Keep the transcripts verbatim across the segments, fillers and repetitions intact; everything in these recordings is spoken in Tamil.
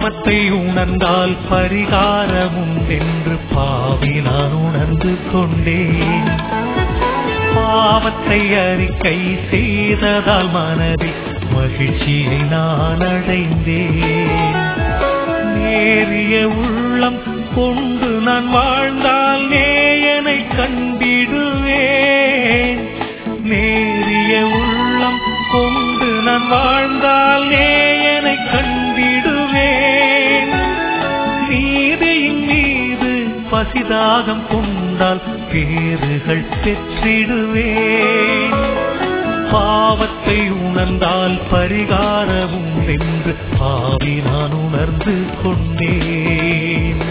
பாவத்தை உணர்ந்தால் பரிகாரம் உண்டென்று பாவி நான் உணர்ந்து கொண்டேன். பாவத்தை அறிக்கை செய்ததால் மனதில் மகிழ்ச்சியை நான் அடைந்தேன். நேரிய உள்ளம் கொண்டு நான் வாழ்ந்தால் நேயனை கண்டிடுவேன். நேரிய உள்ளம் கொண்டு நான் வாழ்ந்தால் நேயனை கண்டிடுவேன். நீதியின் மீது பசிதாகம் கொண்டால் பேறுகள் பெற்றிடுவேன். பாவத்தை உணர்ந்தால் பரிகாரமும் என்று பாவி நான் உணர்ந்து கொண்டேன்.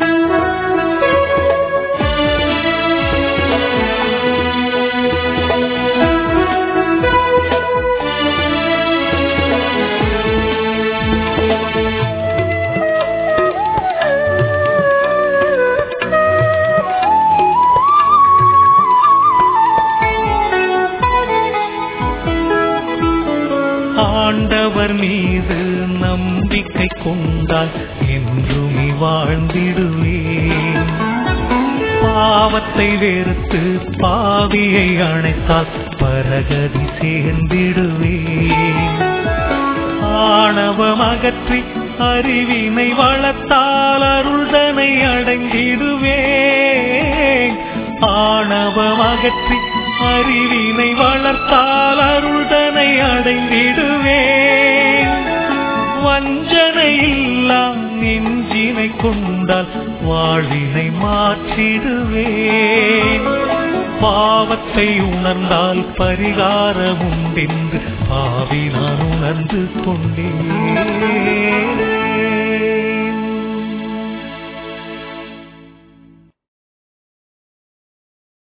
ஆண்டவர் மீது நம்பிக்கை கொண்டால் என்றுமே வாழ்ந்திடுவேன். பாவத்தை வெறுத்து பாவியை அணைத்தால் பரகதி சேர்ந்திடுவேன். ஆணவம் அகற்றி அறிவினை வளர்த்தால் அருள்தனை அடைந்திடுவேன். ஆணவம் அகற்றி அறிவினை வளர்த்தால் அருள்தனை அடைந்திடுவேன். வஞ்சனையில்லா நெஞ்சினை கொண்டால் வாழ்வினை மாற்றிடுவேன். பாவத்தை உணர்ந்தால் பரிகாரம் உண்டென்று பாவி நான் உணர்ந்து கொண்டேன்.